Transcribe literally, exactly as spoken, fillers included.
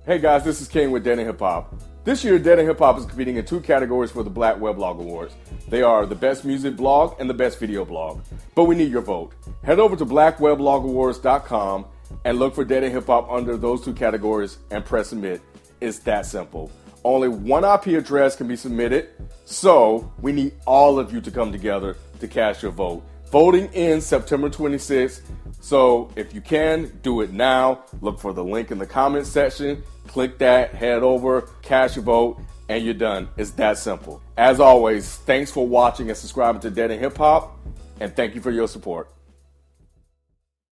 Hey guys, this is King with Dead End Hip Hop. This year, Dead End Hip Hop is competing in two categories for the Black Weblog Awards. They are the Best Music Blog and the Best Video Blog. But we need your vote. Head over to black weblog awards dot com and look for Dead End Hip Hop under those two categories and press submit. It's that simple. Only one I P address can be submitted, so we need all of you to come together to cast your vote. Voting ends September twenty-sixth, so if you can, do it now. Look for the link in the comments section. Click that, head over, cast your vote, and you're done. It's that simple. As always, thanks for watching and subscribing to Dead End Hip Hop, and thank you for your support.